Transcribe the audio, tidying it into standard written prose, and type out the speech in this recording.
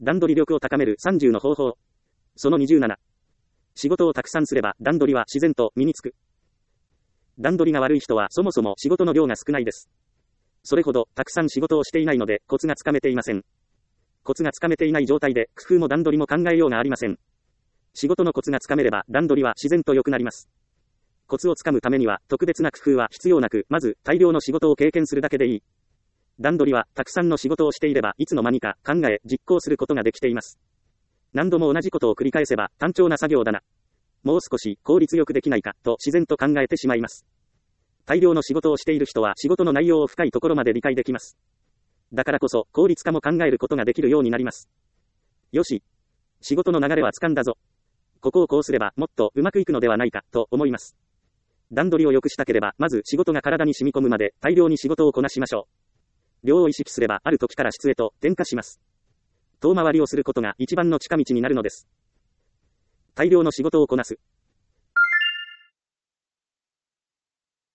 段取り力を高める30の方法。その27。仕事をたくさんすれば段取りは自然と身につく。段取りが悪い人はそもそも仕事の量が少ないです。それほどたくさん仕事をしていないのでコツがつかめていません。コツがつかめていない状態で工夫も段取りも考えようがありません。仕事のコツがつかめれば段取りは自然と良くなります。コツをつかむためには特別な工夫は必要なく、まず大量の仕事を経験するだけでいい。段取りはたくさんの仕事をしていればいつの間にか考え実行することができています。何度も同じことを繰り返せば単調な作業だな。もう少し効率よくできないかと自然と考えてしまいます。大量の仕事をしている人は仕事の内容を深いところまで理解できます。だからこそ効率化も考えることができるようになります。よし。仕事の流れは掴んだぞ。ここをこうすればもっとうまくいくのではないかと思います。段取りを良くしたければまず仕事が体に染み込むまで大量に仕事をこなしましょう。量を意識すればある時から質へと転化します。遠回りをすることが一番の近道になるのです。大量の仕事をこなす。